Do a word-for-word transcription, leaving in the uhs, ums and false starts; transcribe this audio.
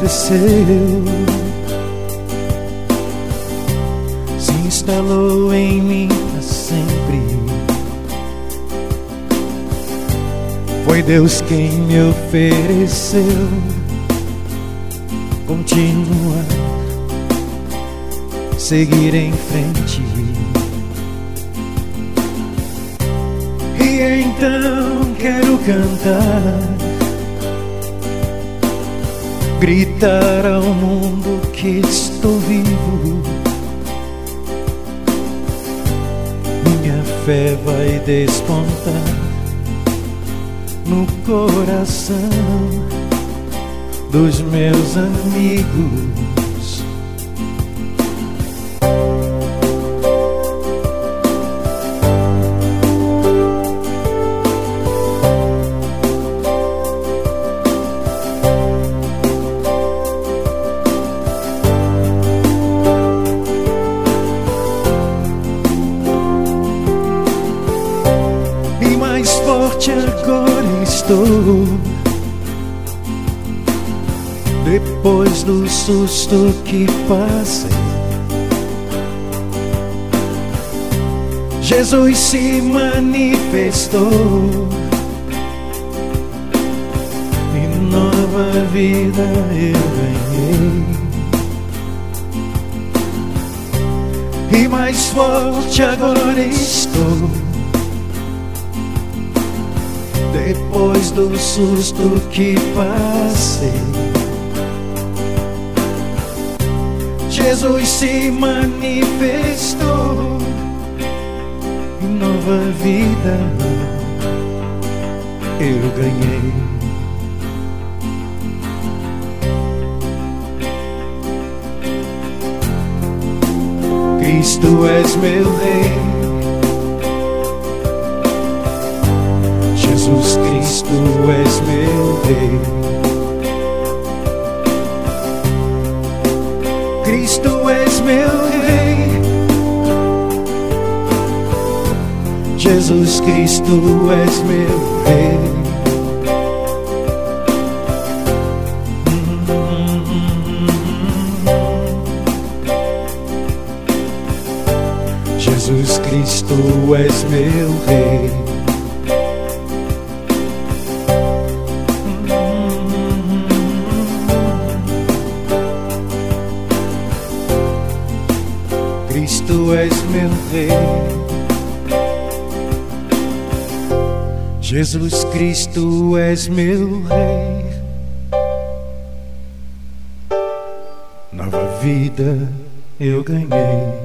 aconteceu, se instalou em mim para sempre. Foi Deus quem me ofereceu continuar, seguir em frente. E então quero cantar, gritar ao mundo que estou vivo. Minha fé vai despontar no coração dos meus amigos. E mais forte agora estou, depois do susto que passei. Jesus se manifestou e nova vida eu ganhei. E mais forte agora estou, depois do susto que passei. Jesus se manifestou e nova vida eu ganhei. Cristo és meu Rei, Jesus Cristo és meu Rei. Cristo és meu Rei, Jesus Cristo és meu Rei. Jesus Cristo és meu Rei. Cristo és meu Rei, Jesus Cristo és meu Rei. Nova vida eu ganhei.